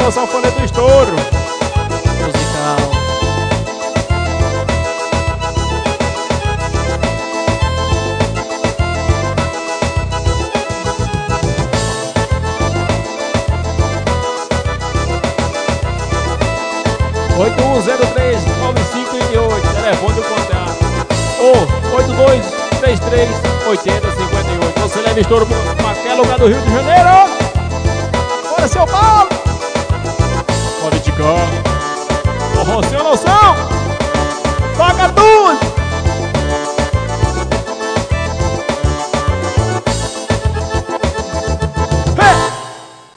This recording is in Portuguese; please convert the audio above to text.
Alô, Sanfoneiro do Estouro. Musical. 8103-9538, telefone do contato. Ou 8233-8058. Você leva estouro para qualquer lugar do Rio de Janeiro. Bora, seu Paulo! Pode ticar. Ô, Roncinho, noção!